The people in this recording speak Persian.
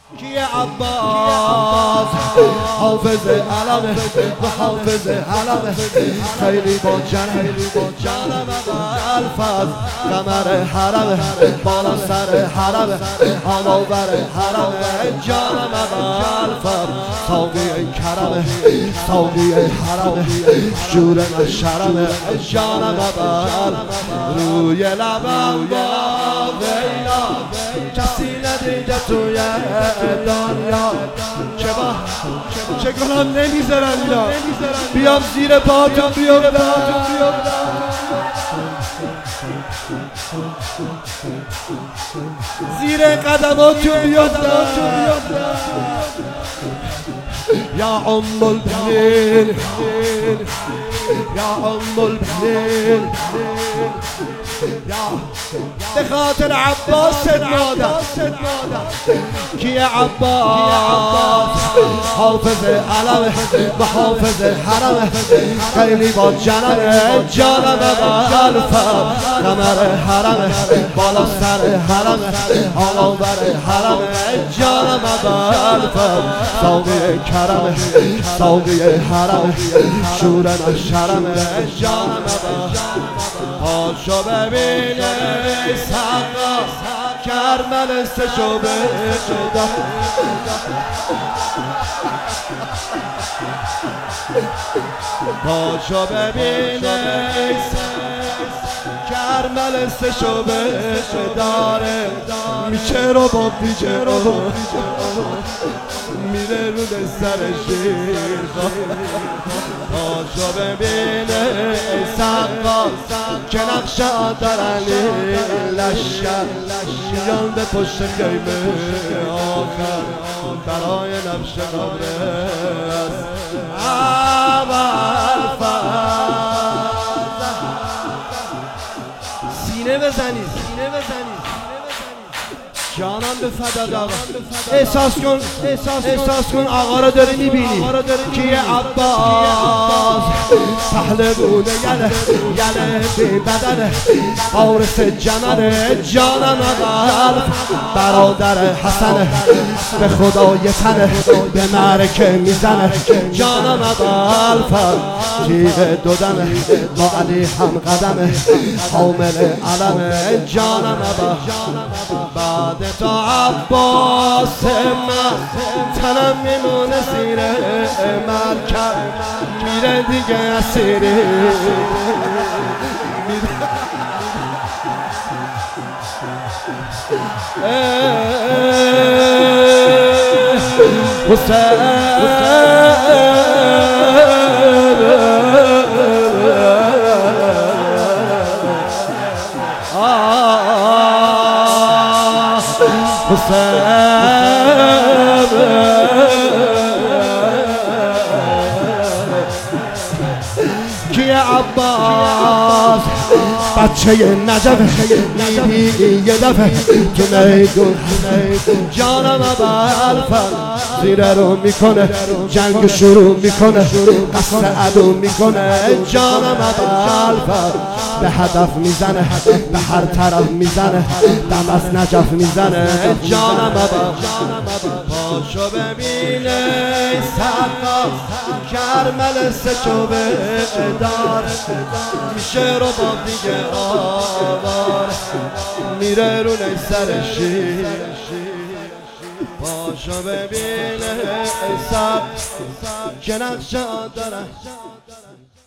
کیه عباس حافظ علمه و حافظ علمه خیلی با جنم الفاظ قمر حرمه بالا سر حرمه آناور حرمه جانم الفاظ ساقی کرمه ساقی حرمه شور نشرمه جانم روی لبم با ویلا کسی ندیده توی دنیا چه کنم نمیذارم اینا بیام زیر پاتون بیافتم زیر قدماتون بیافتم یا ام البنین یا ام البنین به خاطر عباس مادر کیه عباس حافظ علمه و حافظ حرمه خیلی با جانم الفا قمر حرمه بالا سر حرمه آناور حرمه جانم الفا ساقی کرمه ساقی حرمه شور نشرمه جانم پاشو ببین ای سقا کرمل استشو بشدا پاشو ببین ای کرمل استشو بشداره میشه رو با دیگه میره رو سر شیر پاشو ببینه سقا که نقشه دارن لشکر میان به پشت خیمه آخر برای نبش قبره اول سینه بزنید جانم به فداد آقا احساس کن آقا رو داری میبینی کیه عباس پهلوونه یله بی بدنه عارف جمله جانم قلب برادر حسنه به خدا یه تنه به معرکه میزنه جانم قلب تیغ دودنه با علی هم قدمه حامل علمه جانم بعد تا عباس من تنم میمونه زیر مرکب میره دیگه اسیری کیه عباس بچه نجفه میبینی یه دفعه تو میدون جانم الفا زیره رو میکنه جنگ شروع میکنه قصد عدو میکنه جانم الفا به هدف میزنه به هر طرف میزنه دم از نجف میزنه جانم پاشو ببینه سقا کرمل سچو داره میشه رو با دیگه آوار میره رو سر شیر پاشو ببینه سقا که نقشه داره